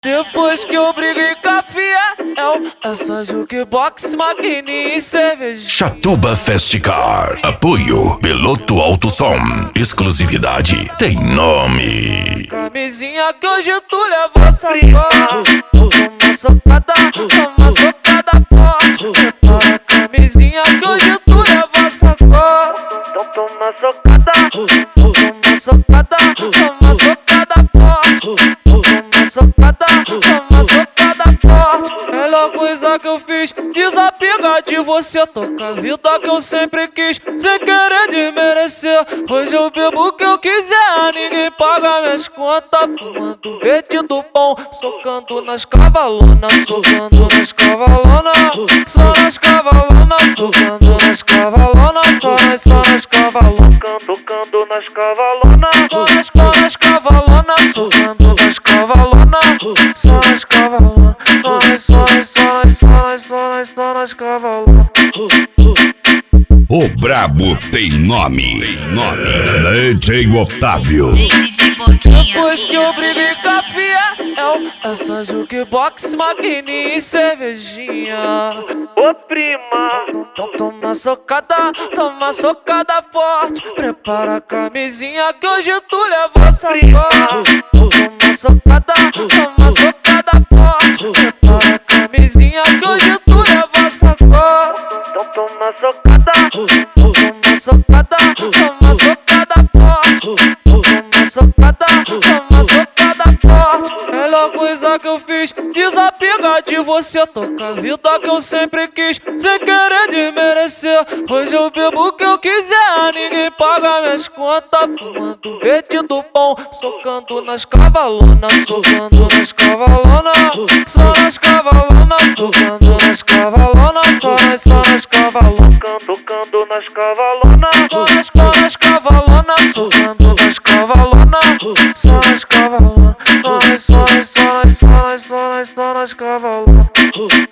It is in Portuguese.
Depois que eu briguei com a Fiel, é só jukebox, maquininha e cerveja. Chatuba Festicar. Apoio Peloto Alto Som. Exclusividade tem nome. Camisinha que hoje tu leva sacola. Toma socada forte. Prepara a camisinha que hoje tu leva sacola. Então toma socada forte. Toma socada forte. Melhor coisa que eu fiz, desapegar de você. Toca a vida que eu sempre quis, sem querer desmerecer. Hoje eu bebo o que eu quiser, ninguém paga minhas contas. Fumando verde do bom, socando nas cavalonas. Socando nas cavalonas, só nas cavalonas. Socando nas cavalonas, só nas cavalonas. Tocando nas cavalonas, só nas cavalonas. Socando nas cavalonas, só nas cavalonas. Só nas cavalonas. O brabo tem nome. DJ Otávio. DJ Boquinha. Depois que eu briguei com a Fiel, é só jukebox, maquininha e cervejinha. Ô prima, toma socada forte. Prepara a camisinha que hoje tu leva sacola. Toma socada forte. Prepara a camisinha que hoje tu leva sacola. Então toma socada forte. Toma socada forte. Melhor coisa que eu fiz, desapegar de você. Toca a vida que eu sempre quis, sem querer desmerecer. Hoje eu bebo o que eu quiser, ninguém paga minhas contas. Fumando verde do bom, socando nas cavalonas. Socando nas cavalonas, só nas cavalonas. Socando nas cavalonas, só nas cavalonas. Tocando nas cavalonas, só nas cavalonas. Socando nas cavalonas, só nas cavalonas. Só nas cavalonas.